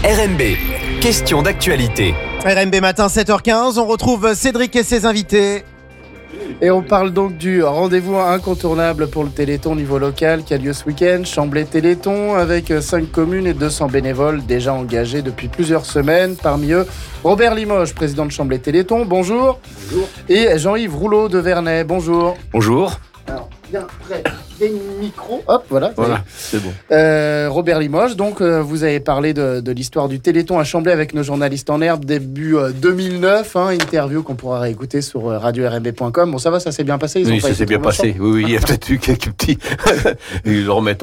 RMB, question d'actualité. RMB matin 7h15, on retrouve Cédric et ses invités. Et on parle donc du rendez-vous incontournable pour le Téléthon au niveau local qui a lieu ce week-end, Chamblay Téléthon, avec 5 communes et 200 bénévoles déjà engagés depuis plusieurs semaines. Parmi eux, Robert Limoges, président de Chamblay Téléthon, bonjour. Bonjour. Et Jean-Yves Rouleau de Vernet, bonjour. Bonjour. Alors, bien près des micros, hop, voilà. C'est bon. Robert Limoges, donc vous avez parlé de l'histoire du Téléthon à Chamblay avec nos journalistes en herbe début 2009, interview qu'on pourra réécouter sur radio-rmb.com. Bon, ça s'est bien passé. Oui, ça s'est bien passé. Oui, il y a peut-être eu quelques petits. Ils remettent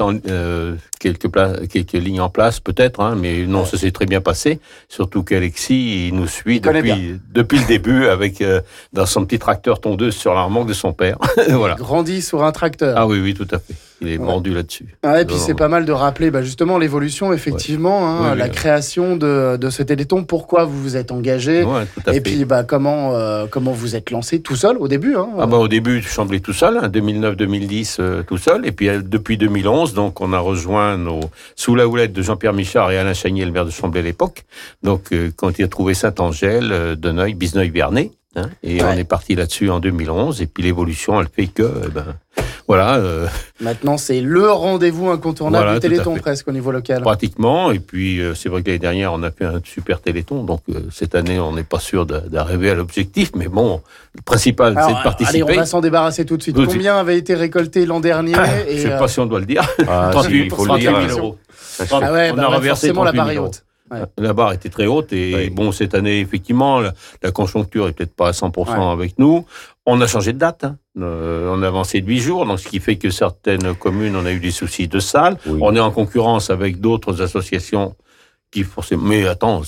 quelques lignes en place, peut-être, mais non, ça s'est très bien passé. Surtout qu'Alexis, il nous suit depuis le début avec dans son petit tracteur tondeuse sur la remorque de son père. Voilà. Il grandit sur un tracteur. Ah oui, tout à fait. Il est mordu là-dessus. Et puis c'est pas mal de rappeler justement l'évolution, effectivement, la création de ce Téléthon, pourquoi vous vous êtes engagé, et puis comment vous êtes lancé tout seul au début. Au début, Chamblay tout seul, 2009-2010 tout seul, et puis depuis 2011, donc on a rejoint sous la houlette de Jean-Pierre Michard et Alain Chagnier, le maire de Chamblay à l'époque, donc quand il a trouvé Saint-Angèle, Deneuil, Bisneuil-Vernay, et on est parti là-dessus en 2011, et puis l'évolution, elle fait que... Voilà. Maintenant, c'est le rendez-vous incontournable du Téléthon presque au niveau local. Pratiquement. Et puis, c'est vrai que l'année dernière, on a fait un super Téléthon. Donc, cette année, on n'est pas sûr d'arriver à l'objectif. Mais bon, le principal, c'est de participer. Allez, on va s'en débarrasser tout de suite. Combien avait été récolté l'an dernier Je ne sais pas si on doit le dire. 38 000 euros. On a reversé la barre est haute. Ouais. La barre était très haute et cette année, effectivement, la conjoncture est peut-être pas à 100% avec nous. On a changé de date. On a avancé de 8 jours, donc ce qui fait que certaines communes, on a eu des soucis de salles. Oui. On est en concurrence avec d'autres associations qui forcément... Mais attends,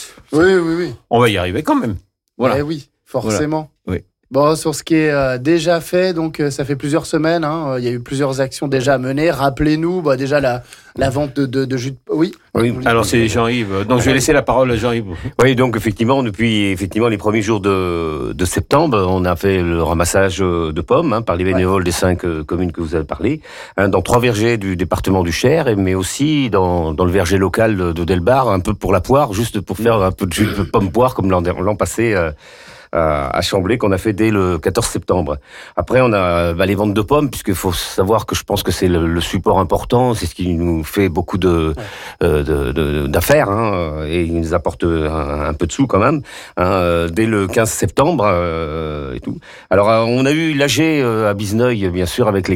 Oui. On va y arriver quand même. Voilà. Oui, forcément. Voilà. Oui. Bon, sur ce qui est déjà fait, donc ça fait plusieurs semaines, il y a eu plusieurs actions déjà menées. Rappelez-nous déjà la vente de jus de... Oui. Alors c'est Jean-Yves. Donc je vais laisser la parole à Jean-Yves. Oui, donc depuis les premiers jours de septembre, on a fait le ramassage de pommes par les bénévoles des 5 communes que vous avez parlé, dans 3 vergers du département du Cher, mais aussi dans le verger local de Delbar, un peu pour la poire, juste pour faire un peu de jus de pomme poire comme l'an passé. À Chamblay, qu'on a fait dès le 14 septembre. Après, on a les ventes de pommes, puisqu'il faut savoir que je pense que c'est le support important, c'est ce qui nous fait beaucoup d'affaires, et il nous apporte un peu de sous quand même, dès le 15 septembre et tout. Alors, on a eu l'AG à Bisneuil, bien sûr, avec les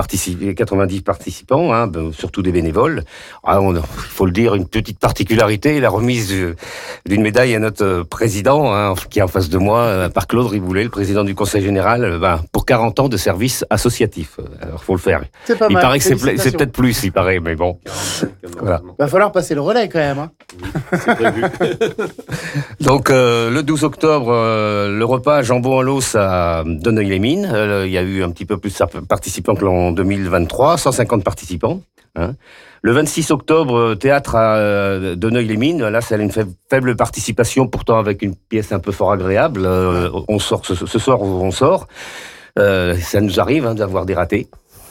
90 participants, surtout des bénévoles. Il faut le dire, une petite particularité, la remise d'une médaille à notre président, qui est en face de moi, par Claude Riboulet, le président du Conseil général, pour 40 ans de service associatif. Alors, faut le faire. C'est pas mal. Il paraît que c'est peut-être plus, il paraît, mais bon. Voilà. Va falloir passer le relais quand même. Oui, c'est prévu. Donc, le 12 octobre, le repas jambon à l'os à Deneuil-les-Mines. Il y a eu un petit peu plus de participants que l'an 2023, 150 participants. Le 26 octobre, théâtre à Deneuil-les-Mines. Là, c'est une faible participation, pourtant avec une pièce un peu fort agréable. On sort ce soir, on sort. Ça nous arrive d'avoir des ratés.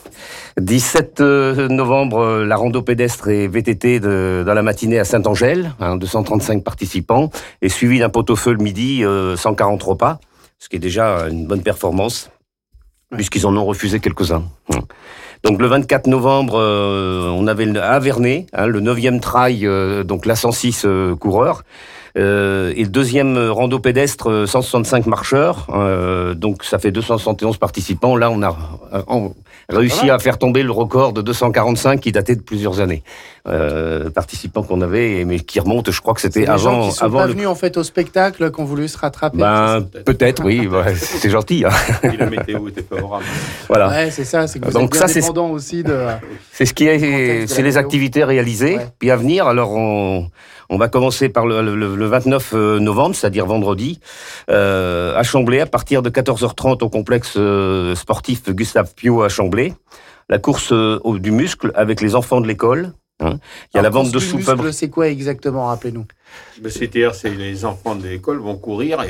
17 novembre, la rando pédestre et VTT dans la matinée à Saint-Angèle, 235 participants, et suivi d'un pot-au-feu le midi, 140 repas, ce qui est déjà une bonne performance, puisqu'ils en ont refusé quelques-uns. Donc le 24 novembre, on avait à Vernet, le 9e trail, donc la 106 coureurs, et le 2e rando pédestre, 165 marcheurs, donc ça fait 271 participants. Là, on a réussi à faire tomber le record de 245 qui datait de plusieurs années. Participants qu'on avait, mais qui remontent, je crois que c'était avant... gens qui sont pas venus en fait au spectacle, qui ont voulu se rattraper. Peut-être, oui, c'est gentil. Et la météo était favorable. Voilà. Ouais, c'est ça, c'est que vous êtes bien dépendant aussi de... C'est les activités réalisées, puis à venir. Alors on va commencer par le 29 novembre, c'est-à-dire vendredi, à Chamblay, à partir de 14h30 au complexe sportif Gustave Piot à Chamblay. La course du muscle avec les enfants de l'école. Il y a la vente de soupe. C'est quoi exactement, rappelez-nous? C'est-à-dire, les enfants de l'école vont courir et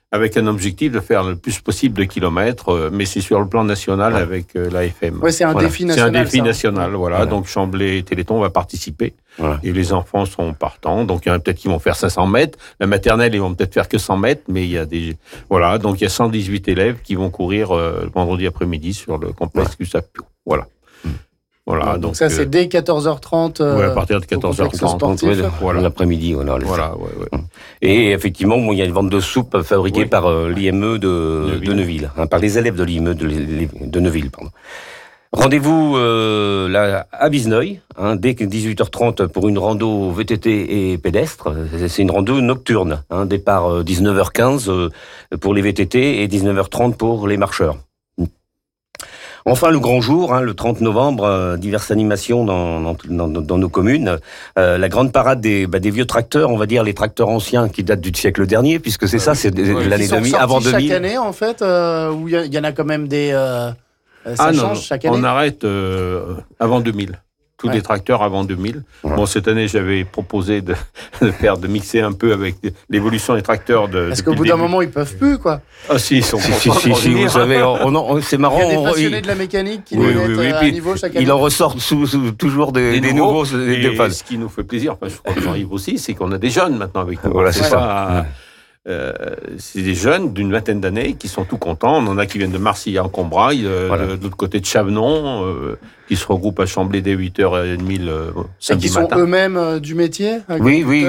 avec un objectif de faire le plus possible de kilomètres, mais c'est sur le plan national avec l'AFM. Ouais, c'est un défi national. C'est un défi ça. national, voilà. Donc Chamblay et Téléthon va participer. Voilà. Et les enfants sont partants. Donc il y en a peut-être qui vont faire 500 mètres. La maternelle, ils vont peut-être faire que 100 mètres, mais il y a voilà. Donc il y a 118 élèves qui vont courir le vendredi après-midi sur le complexe Gustave-Pio. Voilà. Voilà, donc ça, c'est dès 14h30. À partir de 14h30. Voilà. L'après-midi. Voilà. Ouais. Et effectivement, il y a une vente de soupe fabriquée par l'IME de Neuville, par les élèves de l'IME de Neuville. Pardon. Rendez-vous là, à Bizneuil, dès 18h30 pour une rando VTT et pédestre. C'est une rando nocturne, départ 19h15 pour les VTT et 19h30 pour les marcheurs. Enfin, le grand jour, le 30 novembre, diverses animations dans nos communes. La grande parade des vieux tracteurs, on va dire les tracteurs anciens qui datent du siècle dernier, puisque c'est ça, c'est l'année 2000, avant 2000. Chaque année, en fait, où il y en a quand même des... ça change chaque année. On arrête avant 2000. Tous les tracteurs avant 2000. Ouais. Bon, cette année, j'avais proposé de mixer un peu avec l'évolution des tracteurs. Parce qu'au bout d'un moment, ils peuvent plus, quoi. Ah si, ils sont Si, vous savez, c'est marrant. Il y a des passionnés de la mécanique qui mettent à niveau chaque année. Il en ressort toujours des nouveaux. Et ce qui nous fait plaisir, je crois que j'arrive aussi, c'est qu'on a des jeunes maintenant avec nous. Voilà, c'est ça. C'est des jeunes d'une vingtaine d'années qui sont tout contents. On en a qui viennent de Marseille en Combraille, de l'autre côté de Chavenon, qui se regroupent à Chamblay dès 8h30 le samedi matin. Et qui sont eux-mêmes du métier? Oui.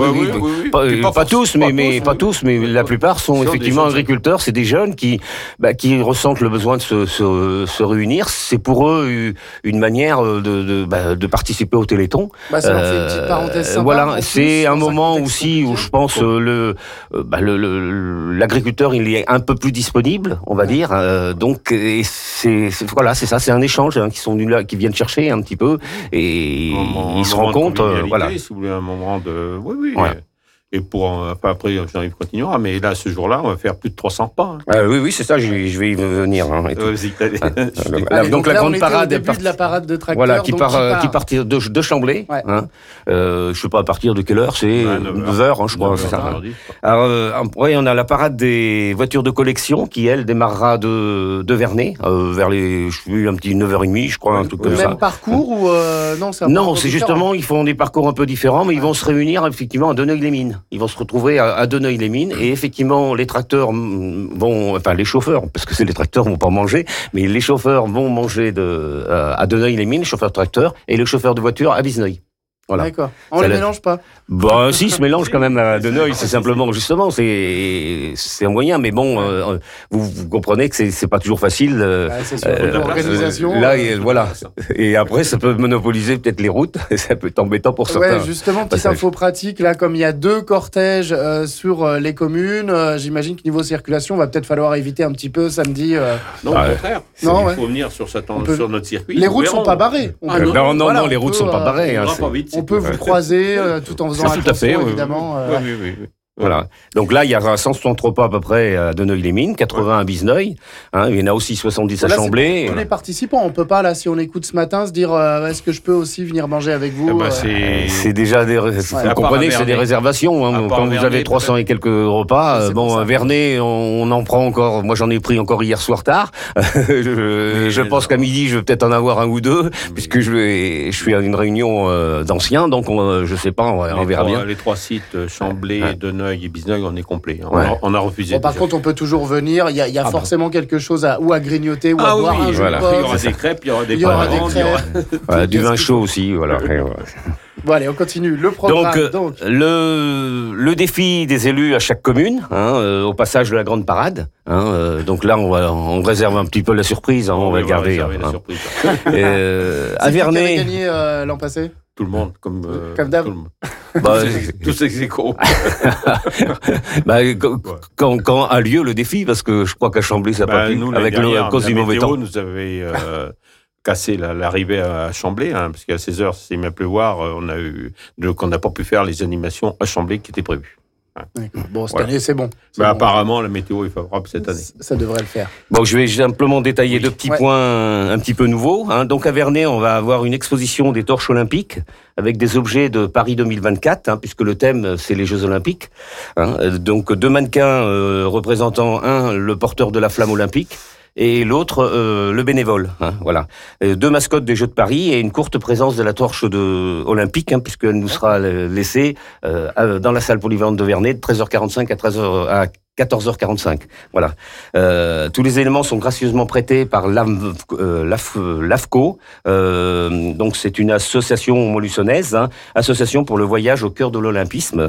Pas tous, mais la plupart sont effectivement agriculteurs. C'est des jeunes qui ressentent le besoin de se réunir. C'est pour eux une manière de participer au Téléthon. Ça leur fait une petite parenthèse sympa. Voilà, c'est un moment aussi où je pense l'agriculteur il est un peu plus disponible, on va dire. Donc c'est ça, c'est un échange qui viennent chercher un petit peu et ils se rencontrent. Voilà. Si vous voulez un moment de, Ouais. Et après, j'arrive continuera, mais là, ce jour-là, on va faire plus de 300 pas. Oui, c'est ça, je vais y venir. Donc la grande parade, au début de la parade de tracteurs, voilà, qui part de Chamblay. Ouais. Je sais pas à partir de quelle heure, c'est 9h, je crois. C'est ça. Alors, on a la parade des voitures de collection qui, elle, démarrera de Vernet, vers les, je sais plus, un petit 9h30, je crois, un truc comme ça. Même parcours ou non, non, c'est justement, ils font des parcours un peu différents, mais ils vont se réunir effectivement à Deneuille-les-Mines. Ils vont se retrouver à Deneuille-les-Mines et effectivement les tracteurs les chauffeurs, parce que c'est les tracteurs vont pas manger, mais les chauffeurs vont manger à Deneuille-les-Mines, les chauffeurs de tracteurs et les chauffeurs de voitures à Bizneuil. Voilà. D'accord. On les mélange pas. Si, ils se mélangent quand même à Deneuille, c'est simplement, justement, c'est un moyen, mais bon, vous comprenez que c'est pas toujours facile. C'est sûr, l'organisation. Là, voilà. Et après, ça peut monopoliser peut-être les routes, ça peut être embêtant pour certains. Ouais, justement, petite info pratique, là, comme il y a 2 cortèges sur les communes, j'imagine que niveau circulation, va peut-être falloir éviter un petit peu samedi. Non, au contraire. Il faut venir sur notre circuit. Les routes sont pas barrées. Non, les routes sont pas barrées. On peut vous croiser tout en faisant attention, évidemment. Oui. Voilà. Donc là, il y a 163 pas à peu près à Deneuille-les-Mines, 80 à Bizneuil. Il y en a aussi 70 à Chamblay. C'est pour tous les participants. On peut pas, là, si on écoute ce matin, se dire est-ce que je peux aussi venir manger avec vous C'est déjà vous comprenez que c'est des réservations. Quand vous avez 300 et quelques repas, Vernet, on en prend encore. Moi, j'en ai pris encore hier soir tard. Je pense qu'à midi, je vais peut-être en avoir un ou deux, puisque je suis à une réunion d'anciens. Donc, je sais pas, on verra bien. Les 3 sites, Chamblay, Deneuil et Bizneuil, on est complet. On a refusé. Par contre, on peut toujours venir. Il y a forcément quelque chose à grignoter ou à boire. Il y aura des crêpes, il y aura des pains. Du vin chaud aussi. Voilà. Bon, allez, on continue. Le programme. Donc. Le défi des élus à chaque commune, au passage de la grande parade. Donc là, on réserve un petit peu la surprise. On va le garder. À Vernet. Qui avait gagné l'an passé? Tout le monde, comme d'hab. Tous ces échos. Quand a lieu le défi, parce que je crois qu'à Chamblay, ça n'a pas pu, avec la cause du mauvais temps. Nous avait cassé l'arrivée à Chamblay, parce qu'à 16h, c'est s'est mis à pleuvoir, on n'a pas pu faire les animations à Chamblay qui étaient prévues. D'accord. Bon, cette Voilà. année, c'est bon. C'est Bah, bon. apparemment, la météo est favorable cette année. Ça devrait le faire. Bon, je vais simplement détailler deux petits Ouais. points un petit peu nouveaux. Donc à Vernet, on va avoir une exposition des torches olympiques avec des objets de Paris 2024, puisque le thème c'est les Jeux olympiques. Donc deux mannequins représentant le porteur de la flamme olympique et l'autre le bénévole. Voilà. Deux mascottes des Jeux de Paris et une courte présence de la torche olympique, puisqu'elle nous sera laissée dans la salle polyvalente de Vernet de 13h45 à 14h45. Voilà. Tous les éléments sont gracieusement prêtés par l'AFCO. Donc c'est une association montluçonnaise, association pour le voyage au cœur de l'olympisme,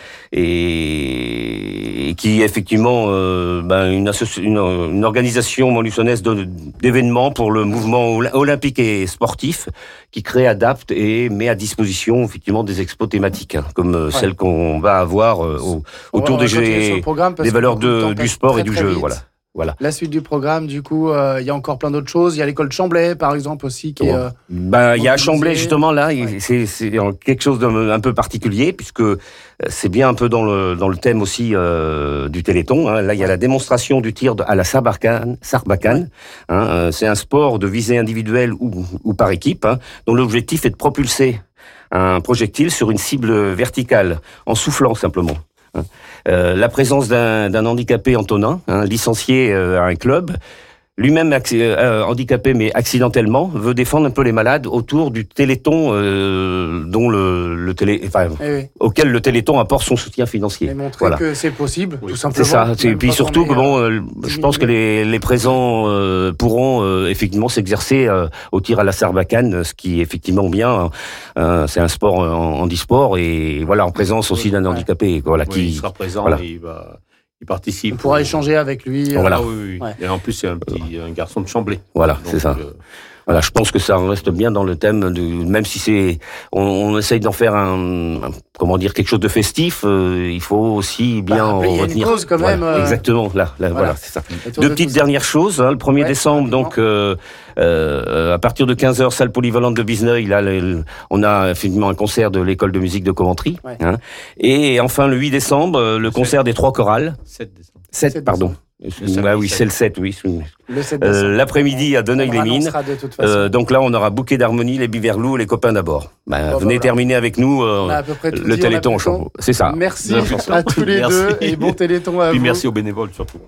et qui est effectivement une organisation montluçonnaise d'événements pour le mouvement olympique et sportif, qui crée, adapte et met à disposition effectivement des expos thématiques, comme celle qu'on va avoir autour des valeurs du sport et du jeu. Voilà. La suite du programme, du coup, il y a encore plein d'autres choses. Il y a l'école Chamblay, par exemple, aussi, qui est... il y a à Chamblay, justement, là, c'est quelque chose d'un peu particulier, puisque c'est bien un peu dans le thème aussi du Téléthon. Là, il y a la démonstration du tir à la sarbacane. C'est un sport de visée individuelle ou par équipe, dont l'objectif est de propulser un projectile sur une cible verticale, en soufflant simplement. La présence d'un handicapé Antonin, licencié à un club, lui-même handicapé mais accidentellement, veut défendre un peu les malades autour du Téléthon auquel le Téléthon apporte son soutien financier. Et montrer que c'est possible, tout simplement. C'est ça. Et puis surtout que je pense que les présents pourront effectivement s'exercer au tir à la sarbacane, ce qui est effectivement bien. C'est un sport handisport et voilà, en présence aussi d'un handicapé. Il sera présent et il participe. On pourra échanger avec lui. Voilà. Oui. Ouais. Et en plus, c'est un garçon de Chamblay. Voilà, donc, c'est ça. Voilà, je pense que ça reste bien dans le thème même si on essaye d'en faire quelque chose de festif, il faut aussi bien en retenir. Il y a une cause quand même. Exactement, voilà, c'est ça. Deux petites dernières choses, le 1er décembre, donc, à partir de 15h, salle polyvalente de Bizneuil, là, on a effectivement un concert de l'école de musique de Coventry. Ouais. Et enfin, le 8 décembre, le concert des 3 chorales. 7 décembre. 7, pardon. Oui, c'est le 7, oui. Le 7 décembre. L'après-midi à Deneuil-les-Mines. Donc là, on aura Bouquet d'Harmonie, les Biverlous, les copains d'abord. Venez terminer avec nous le Téléthon. C'est ça. Merci à tous les deux et bon Téléthon à vous. Merci aux bénévoles surtout.